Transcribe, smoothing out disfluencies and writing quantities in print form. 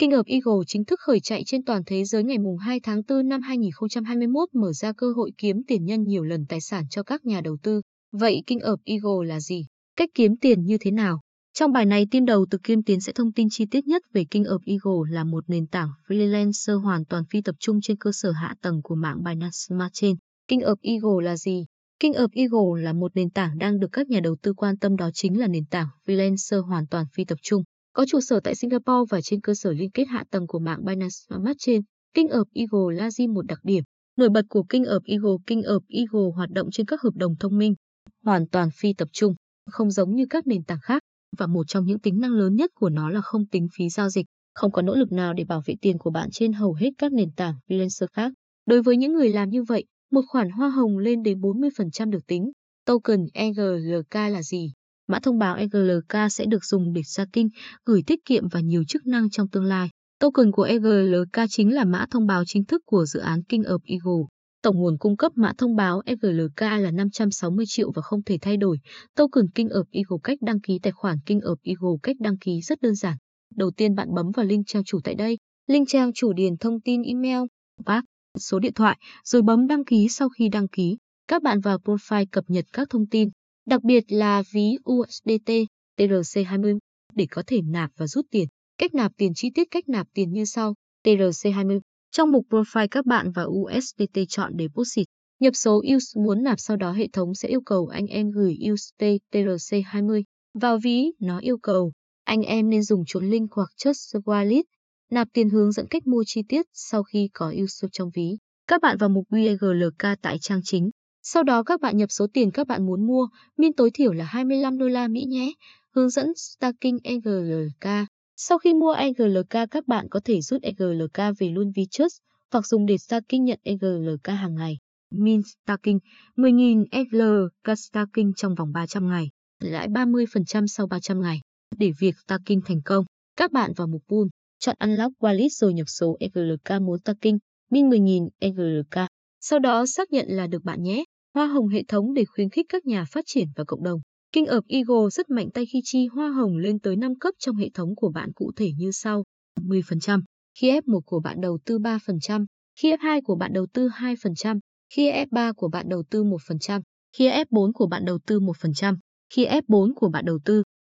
King of Eagle chính thức khởi chạy trên toàn thế giới ngày 2 tháng 4 năm 2021, mở ra cơ hội kiếm tiền nhân nhiều lần tài sản cho các nhà đầu tư. Vậy King of Eagle là gì? Cách kiếm tiền như thế nào? Trong bài này, team đầu từ Kim Tiến sẽ thông tin chi tiết nhất về King of Eagle, là một nền tảng freelancer hoàn toàn phi tập trung trên cơ sở hạ tầng của mạng Binance Smart Chain. King of Eagle là gì? King of Eagle là một nền tảng đang được các nhà đầu tư quan tâm, đó chính là nền tảng freelancer hoàn toàn phi tập trung, có trụ sở tại Singapore và trên cơ sở liên kết hạ tầng của mạng Binance Smart Chain. King of Eagle là gì? Một đặc điểm nổi bật của King of Eagle: King of Eagle hoạt động trên các hợp đồng thông minh, hoàn toàn phi tập trung, không giống như các nền tảng khác, và một trong những tính năng lớn nhất của nó là không tính phí giao dịch. Không có nỗ lực nào để bảo vệ tiền của bạn trên hầu hết các nền tảng freelancer khác. Đối với những người làm như vậy, một khoản hoa hồng lên đến 40% được tính. Token EGLK là gì? Mã thông báo EGLK sẽ được dùng để staking, gửi tiết kiệm và nhiều chức năng trong tương lai. Token của EGLK chính là mã thông báo chính thức của dự án King of Eagle. Tổng nguồn cung cấp mã thông báo EGLK là 560 triệu và không thể thay đổi. Token King of Eagle. Cách đăng ký tài khoản King of Eagle. Cách đăng ký rất đơn giản. Đầu tiên, bạn bấm vào link trang chủ tại đây. Link trang chủ điền thông tin email, password, số điện thoại, rồi bấm đăng ký. Sau khi đăng ký, các bạn vào profile cập nhật các thông tin, đặc biệt là ví USDT, TRC20 để có thể nạp và rút tiền. Cách nạp tiền chi tiết: cách nạp tiền như sau. TRC20. Trong mục profile, các bạn vào USDT chọn Deposit, nhập số USD muốn nạp, sau đó hệ thống sẽ yêu cầu anh em gửi USD TRC20 vào ví. Nó yêu cầu anh em nên dùng chốn link hoặc Trust Wallet. Nạp tiền: hướng dẫn cách mua chi tiết. Sau khi có USD trong ví, các bạn vào mục EGLK tại trang chính. Sau đó các bạn nhập số tiền các bạn muốn mua, min tối thiểu là 25 đô la Mỹ nhé. Hướng dẫn staking EGLK. Sau khi mua EGLK, các bạn có thể rút EGLK về luôn ví Trust hoặc dùng để staking, nhận EGLK hàng ngày. Min staking 10.000 EGLK staking trong vòng 300 ngày, lãi 30% sau 300 ngày. Để việc staking thành công, các bạn vào mục pool, chọn Unlock Wallet rồi nhập số EGLK muốn staking, min 10.000 EGLK. Sau đó xác nhận là được bạn nhé. Hoa hồng hệ thống để khuyến khích các nhà phát triển và cộng đồng. King of Eagle rất mạnh tay khi chi hoa hồng lên tới 5 cấp trong hệ thống của bạn, cụ thể như sau: 10% khi F1 của bạn đầu tư 3%, khi F2 của bạn đầu tư 2%, khi F3 của bạn đầu tư 1%, khi F4 của bạn đầu tư 1%, khi F4 của bạn đầu tư